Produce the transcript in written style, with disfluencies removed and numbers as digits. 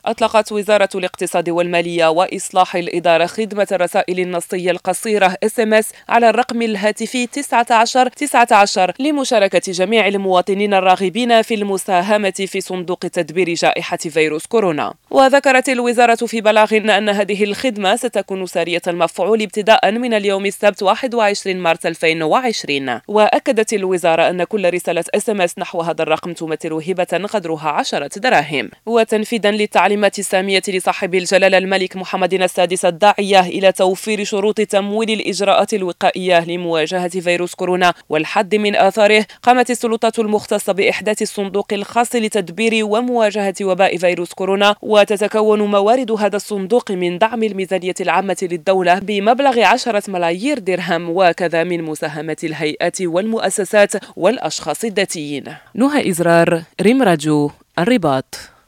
أطلقت وزارة الاقتصاد والمالية وإصلاح الإدارة خدمة الرسائل النصية القصيرة SMS على الرقم الهاتفي 1919 لمشاركة جميع المواطنين الراغبين في المساهمة في صندوق تدبير جائحة فيروس كورونا. وذكرت الوزارة في بلاغ أن هذه الخدمة ستكون سارية المفعول ابتداء من اليوم السبت 21 مارس 2020. وأكدت الوزارة أن كل رسالة SMS نحو هذا الرقم تمثل هبة قدرها 10 دراهم. وتنفيذا للتعليمات السامية لصاحب الجلالة الملك محمد السادس الداعية إلى توفير شروط تمويل الإجراءات الوقائية لمواجهة فيروس كورونا والحد من آثاره، قامت السلطات المختصة بإحداث الصندوق الخاص لتدبير ومواجهة وباء فيروس كورونا. وتتكون موارد هذا الصندوق من دعم الميزانية العامة للدولة بمبلغ 10 ملايير درهم، وكذا من مساهمة الهيئات والمؤسسات والأشخاص الذاتيين. نهى إزرار، ريم راديو، الرباط.